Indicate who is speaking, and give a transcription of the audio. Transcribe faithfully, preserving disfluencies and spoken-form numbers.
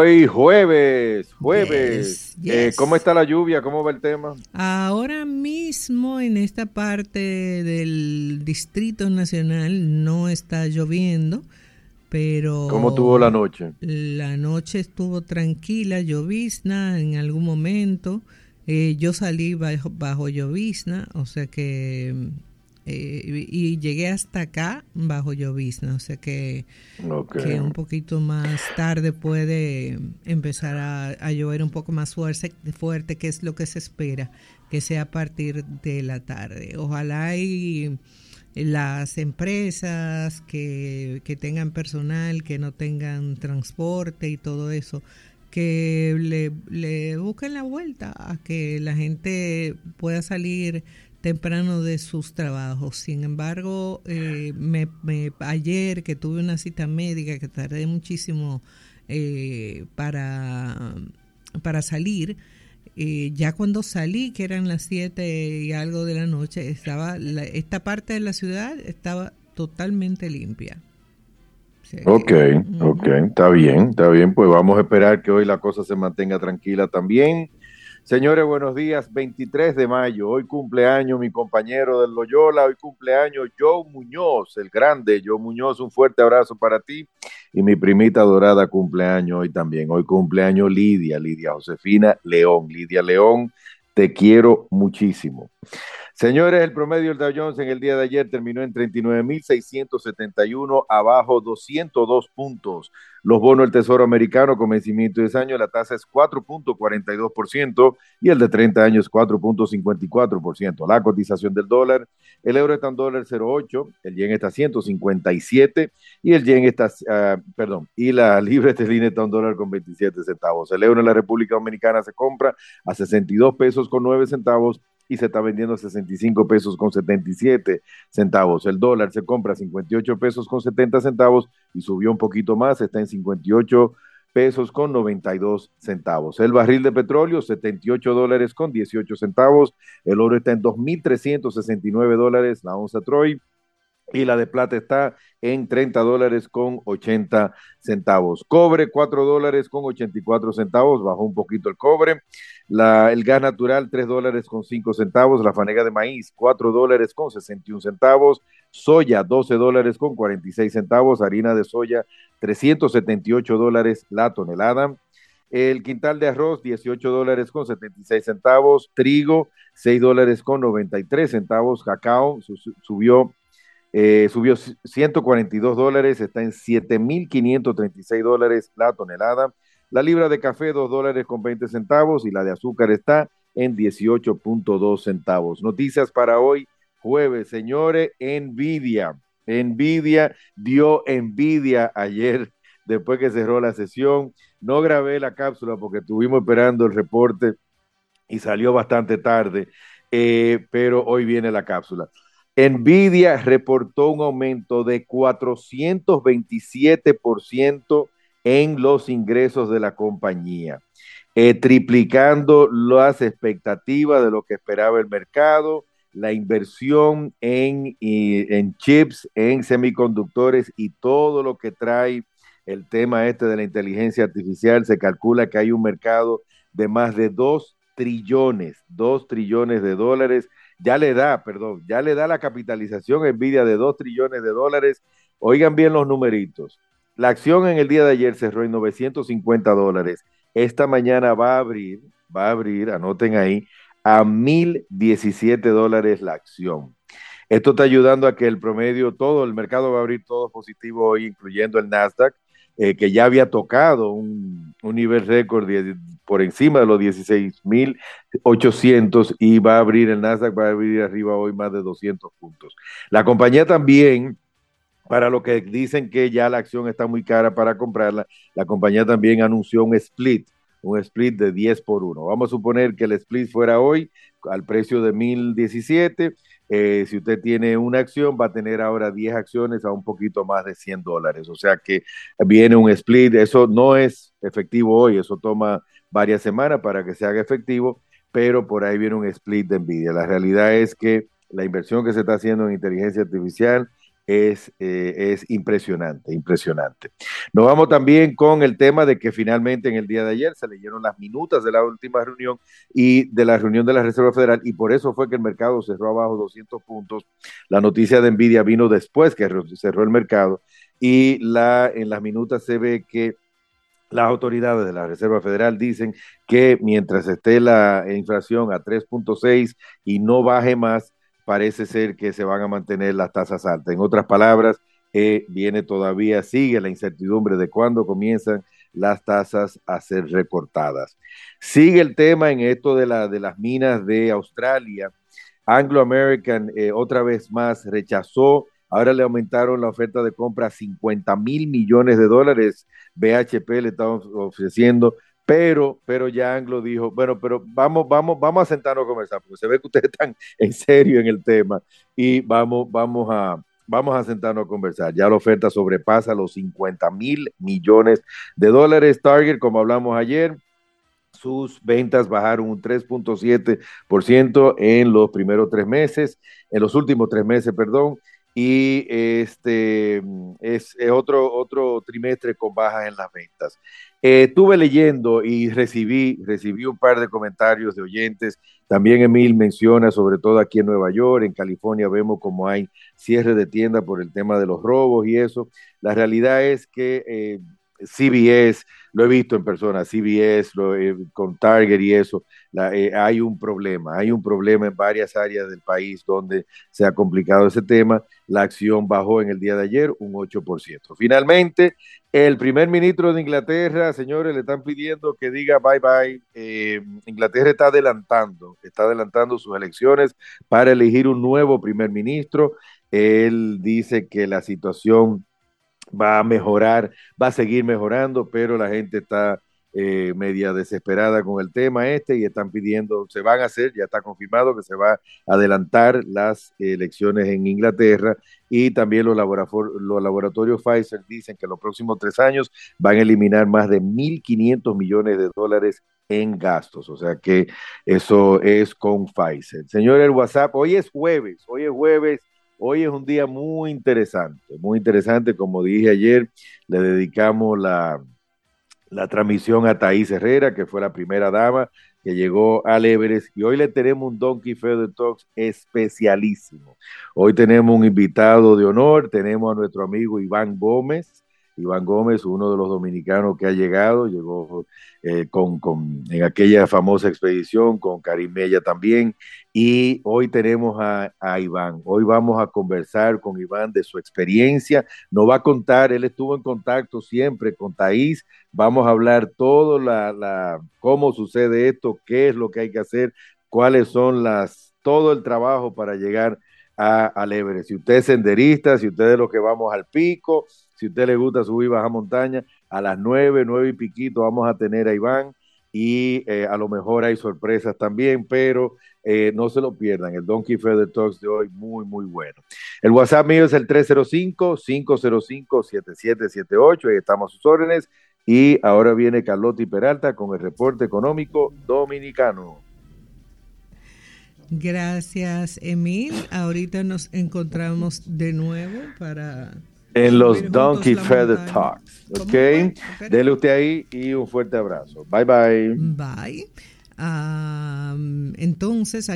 Speaker 1: Hoy jueves, jueves.
Speaker 2: Yes,
Speaker 1: Eh, ¿cómo
Speaker 2: yes.
Speaker 1: está la lluvia? ¿Cómo va el tema?
Speaker 2: Ahora mismo en esta parte del Distrito Nacional no está lloviendo,
Speaker 1: ¿Cómo tuvo la
Speaker 2: pero
Speaker 1: noche?
Speaker 2: la noche estuvo tranquila, llovizna en algún momento. Eh, yo salí bajo, bajo llovizna, o sea que eh, y llegué hasta acá bajo llovizna, o sea que
Speaker 1: Ok,
Speaker 2: que un poquito más tarde puede empezar a, a llover un poco más fuerte, fuerte, que es lo que se espera, que sea a partir de la tarde. Ojalá y las empresas que, que tengan personal, que no tengan transporte y todo eso, que le, le busquen la vuelta a que la gente pueda salir temprano de sus trabajos. Sin embargo, eh, me, me, ayer que tuve una cita médica que tardé muchísimo eh, para, para salir, eh, ya cuando salí, que eran las siete y algo de la noche, estaba la, esta parte de la ciudad estaba totalmente limpia. O sea
Speaker 1: ok,
Speaker 2: que,
Speaker 1: ok,
Speaker 2: uh-huh.
Speaker 1: está bien, está bien, pues vamos a esperar que hoy la cosa se mantenga tranquila también. Señores, buenos días, veintitrés de mayo, hoy cumpleaños mi compañero del Loyola, hoy cumpleaños Joe Muñoz, el grande Joe Muñoz, un fuerte abrazo para ti y mi primita dorada cumpleaños hoy también, hoy cumpleaños Lidia, Lidia Josefina León, Lidia León, te quiero muchísimo. Señores, el promedio del Dow Jones en el día de ayer terminó en treinta y nueve mil seiscientos setenta y uno, abajo doscientos dos puntos. Los bonos del Tesoro americano con vencimiento de diez años, la tasa es cuatro punto cuarenta y dos por ciento y el de treinta años cuatro punto cincuenta y cuatro por ciento. La cotización del dólar, el euro está en dólar cero punto ocho, el yen está a ciento cincuenta y siete y el yen está, uh, perdón, y la libra esterlina está a un dólar con veintisiete centavos. El euro en la República Dominicana se compra a sesenta y dos pesos con nueve centavos y se está vendiendo a sesenta y cinco pesos con setenta y siete centavos. El dólar se compra a cincuenta y ocho pesos con setenta centavos y subió un poquito más, está en cincuenta y ocho pesos con noventa y dos centavos. El barril de petróleo, setenta y ocho dólares con dieciocho centavos. El oro está en dos mil trescientos sesenta y nueve dólares la onza Troy y la de plata está en treinta dólares con ochenta centavos. Cobre, cuatro dólares con ochenta y cuatro centavos, bajó un poquito el cobre. La, el gas natural, tres dólares con cinco centavos. La fanega de maíz, cuatro dólares con sesenta y uno centavos. Soya, doce dólares con cuarenta y seis centavos. Harina de soya, trescientos setenta y ocho dólares la tonelada. El quintal de arroz, dieciocho dólares con setenta y seis centavos. Trigo, seis dólares con noventa y tres centavos. Cacao subió eh, subió ciento cuarenta y dos dólares, está en siete mil quinientos treinta y seis dólares la tonelada. La libra de café, dos dólares con veinte centavos y la de azúcar está en dieciocho punto dos centavos. Noticias para hoy, jueves, señores, Nvidia. Nvidia dio envidia ayer después que cerró la sesión. No grabé la cápsula porque estuvimos esperando el reporte y salió bastante tarde, eh, pero hoy viene la cápsula. Nvidia reportó un aumento de cuatrocientos veintisiete por ciento en los ingresos de la compañía, eh, triplicando las expectativas de lo que esperaba el mercado, la inversión en, y, en chips, en semiconductores y todo lo que trae el tema este de la inteligencia artificial. Se calcula que hay un mercado de más de dos trillones, dos trillones de dólares. Ya le da, perdón, ya le da la capitalización Nvidia de dos trillones de dólares. Oigan bien los numeritos. La acción en el día de ayer cerró en novecientos cincuenta dólares. Esta mañana va a abrir, va a abrir, anoten ahí, a mil diecisiete dólares la acción. Esto está ayudando a que el promedio, todo el mercado va a abrir todo positivo hoy, incluyendo el Nasdaq, eh, que ya había tocado un, un nivel récord de, por encima de los dieciséis mil ochocientos y va a abrir el Nasdaq, va a abrir arriba hoy más de doscientos puntos. La compañía también, para lo que dicen que ya la acción está muy cara para comprarla, la compañía también anunció un split, un split de diez por uno. Vamos a suponer que el split fuera hoy al precio de mil diecisiete. Eh, si usted tiene una acción, va a tener ahora diez acciones a un poquito más de cien dólares. O sea que viene un split. Eso no es efectivo hoy, eso toma varias semanas para que se haga efectivo, pero por ahí viene un split de Nvidia. La realidad es que la inversión que se está haciendo en inteligencia artificial es, eh, es impresionante, impresionante. Nos vamos también con el tema de que finalmente en el día de ayer se leyeron las minutas de la última reunión y de la reunión de la Reserva Federal, y por eso fue que el mercado cerró abajo doscientos puntos. La noticia de Nvidia vino después que cerró el mercado, y la, en las minutas se ve que las autoridades de la Reserva Federal dicen que mientras esté la inflación a tres punto seis y no baje más, parece ser que se van a mantener las tasas altas. En otras palabras, eh, viene todavía, sigue la incertidumbre de cuándo comienzan las tasas a ser recortadas. Sigue el tema en esto de, la, de las minas de Australia. Anglo American eh, otra vez más rechazó. Ahora le aumentaron la oferta de compra a cincuenta mil millones de dólares. B H P le está ofreciendo, pero, pero ya Anglo dijo, bueno, pero vamos, vamos, vamos a sentarnos a conversar, porque se ve que ustedes están en serio en el tema, y vamos, vamos a, vamos a sentarnos a conversar. Ya la oferta sobrepasa los cincuenta mil millones de dólares. Target, como hablamos ayer, sus ventas bajaron un tres punto siete por ciento en los primeros tres meses, en los últimos tres meses, perdón, y este es, es otro, otro trimestre con bajas en las ventas. Eh, estuve leyendo y recibí, recibí un par de comentarios de oyentes. También Emil menciona, sobre todo aquí en Nueva York, en California vemos como hay cierre de tiendas por el tema de los robos y eso. La realidad es que eh, C B S, lo he visto en persona, C B S, lo, eh, con Target y eso, la, eh, hay un problema, hay un problema en varias áreas del país donde se ha complicado ese tema. La acción bajó en el día de ayer un ocho por ciento. Finalmente, el primer ministro de Inglaterra, señores, le están pidiendo que diga bye bye. Eh, Inglaterra está adelantando, está adelantando sus elecciones para elegir un nuevo primer ministro. Él dice que la situación va a mejorar, va a seguir mejorando, pero la gente está eh, media desesperada con el tema este y están pidiendo, se van a hacer, ya está confirmado que se va a adelantar las elecciones en Inglaterra, y también los, laborator los laboratorios Pfizer dicen que en los próximos tres años van a eliminar más de mil quinientos millones de dólares en gastos, o sea que eso es con Pfizer. Señor, el WhatsApp, hoy es jueves, hoy es jueves. Hoy es un día muy interesante, muy interesante. Como dije ayer, le dedicamos la, la transmisión a Thaís Herrera, que fue la primera dama que llegó al Everest, y hoy le tenemos un Donkey Feather Talks especialísimo. Hoy tenemos un invitado de honor, tenemos a nuestro amigo Iván Gómez. Iván Gómez, uno de los dominicanos que ha llegado, llegó eh, con, con, en aquella famosa expedición con Karim Mella también, y hoy tenemos a, a Iván. Hoy vamos a conversar con Iván de su experiencia, nos va a contar, él estuvo en contacto siempre con Thaís, vamos a hablar todo la, la, cómo sucede esto, qué es lo que hay que hacer, cuáles son las, todo el trabajo para llegar a, al Everest. Si usted es senderista, si usted es lo que vamos al pico, si a usted le gusta subir baja montaña, a las nueve, nueve y piquito vamos a tener a Iván, y eh, a lo mejor hay sorpresas también, pero eh, no se lo pierdan, el Donkey Feather Talks de hoy, muy, muy bueno. El WhatsApp mío es el tres cero cinco, cinco cero cinco, siete siete siete ocho, ahí estamos a sus órdenes, y ahora viene Carlotti Peralta con el reporte económico dominicano.
Speaker 2: Gracias, Emil. Ahorita nos encontramos de nuevo para...
Speaker 1: en los Donkey Feather Talks. Ok, dele usted ahí y un fuerte abrazo. Bye bye.
Speaker 2: Bye. Um, entonces